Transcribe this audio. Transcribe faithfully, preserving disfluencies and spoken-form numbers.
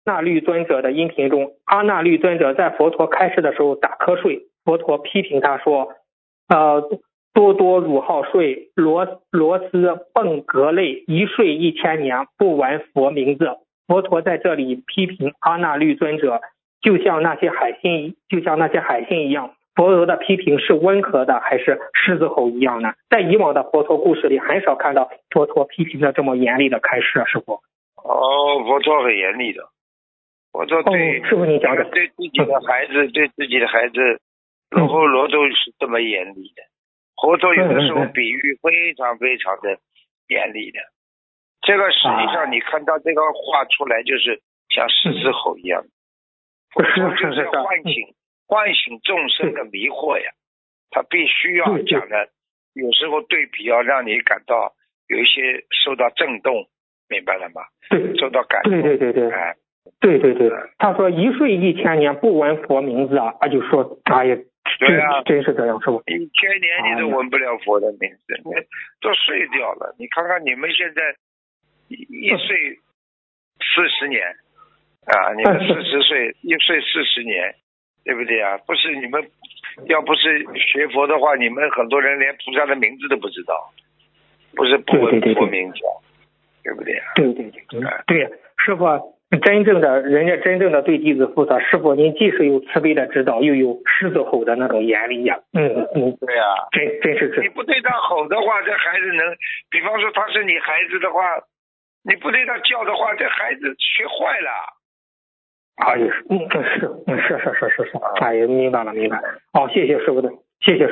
那律尊者的音频中，阿那律尊者在佛陀开示的时候打瞌睡，佛陀批评他说，呃，多多汝好睡，螺螺丝蹦格类，一睡一千年，不闻佛名字。佛陀在这里批评阿那律尊者，就像那些海星，就像那些海星一样。佛陀的批评是温和的还是狮子吼一样呢？在以往的佛陀故事里，很少看到佛陀批评的这么严厉的开示，师傅。 哦，佛陀很严厉的，佛陀对、 哦、师傅你讲讲， 对自己的孩子，嗯、对自己的孩子，罗睺罗都是这么严厉的。佛陀有的时候比喻非常非常的严厉的。这个实际上你看到这个话出来，就是像狮子吼一样，佛陀就是要唤醒唤醒众生的迷惑呀，他必须要讲的，有时候对比要让你感到有一些受到震动，明白了吗？ 对， 受到感动。 对对对对， 哎， 对对对，他说一睡一千年不闻佛名字啊，他就说哎呀， 对啊， 真是这样，是吧？ 一千年你都闻不了佛的名字，你都睡掉了。你看看你们现在一一睡四十年啊，你们四十岁一睡四十年，对不对啊？不是你们要不是学佛的话，你们很多人连菩萨的名字都不知道，不是不闻佛名字，对不对啊？ 对对对对，对，师傅，真正的人家真正的对弟子负责，师傅您既是有慈悲的指导，又有狮子吼的那种严厉呀，嗯嗯， 对啊， 真真是这。 你不对他吼的话，这孩子能，比方说他是你孩子的话，你不对他叫的话，这孩子学坏了。 哎呀，嗯是是是是是是，哎呀，明白了明白了，好，谢谢师傅的，谢谢。